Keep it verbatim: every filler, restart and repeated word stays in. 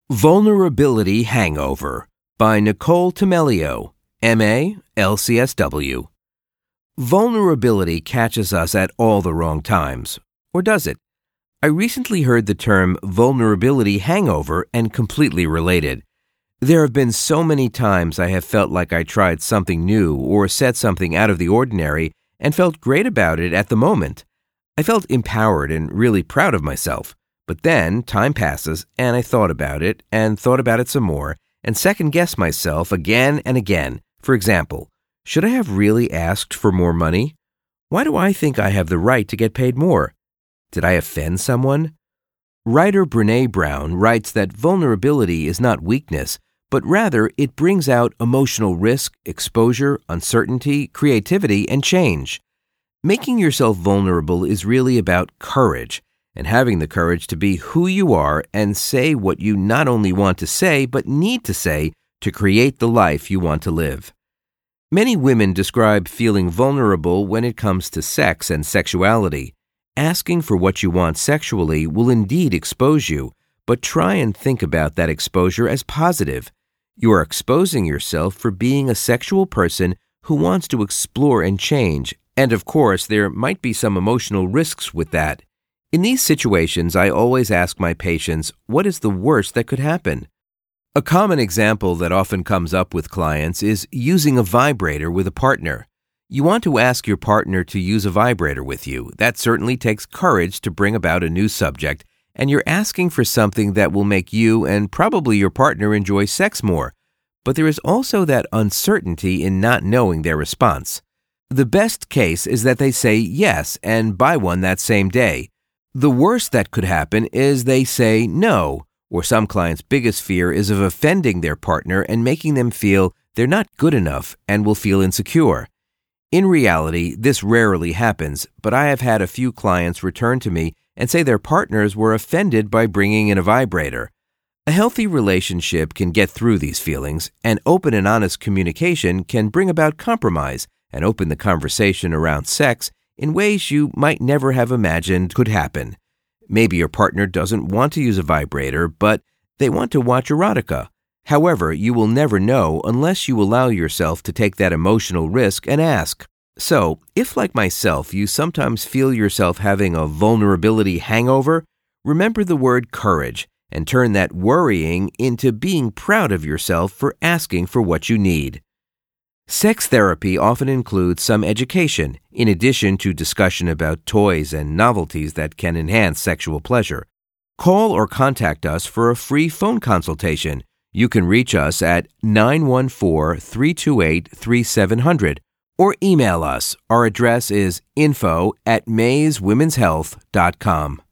Vulnerability Hangover by Nicole Tamelio, M A, L C S W. Vulnerability catches us at all the wrong times. Or does it? I recently heard the term vulnerability hangover and completely related. There have been so many times I have felt like I tried something new or said something out of the ordinary and felt great about it at the moment. I felt empowered and really proud of myself. But then time passes and I thought about it and thought about it some more and second-guessed myself again and again. For example, should I have really asked for more money? Why do I think I have the right to get paid more? Did I offend someone? Writer Brené Brown writes that vulnerability is not weakness, but rather it brings out emotional risk, exposure, uncertainty, creativity, and change. Making yourself vulnerable is really about courage, and having the courage to be who you are and say what you not only want to say, but need to say to create the life you want to live. Many women describe feeling vulnerable when it comes to sex and sexuality. Asking for what you want sexually will indeed expose you, but try and think about that exposure as positive. You are exposing yourself for being a sexual person who wants to explore and change, and of course, there might be some emotional risks with that. In these situations, I always ask my patients, what is the worst that could happen? A common example that often comes up with clients is using a vibrator with a partner. You want to ask your partner to use a vibrator with you. That certainly takes courage to bring about a new subject, and you're asking for something that will make you and probably your partner enjoy sex more. But there is also that uncertainty in not knowing their response. The best case is that they say yes and buy one that same day. The worst that could happen is they say no, or some clients' biggest fear is of offending their partner and making them feel they're not good enough and will feel insecure. In reality, this rarely happens, but I have had a few clients return to me and say their partners were offended by bringing in a vibrator. A healthy relationship can get through these feelings, and open and honest communication can bring about compromise and open the conversation around sex in ways you might never have imagined could happen. Maybe your partner doesn't want to use a vibrator, but they want to watch erotica. However, you will never know unless you allow yourself to take that emotional risk and ask. So, if like myself, you sometimes feel yourself having a vulnerability hangover, remember the word courage and turn that worrying into being proud of yourself for asking for what you need. Sex therapy often includes some education, in addition to discussion about toys and novelties that can enhance sexual pleasure. Call or contact us for a free phone consultation. You can reach us at nine one four, three two eight, three seven zero zero or email us. Our address is info at mays women's health dot com.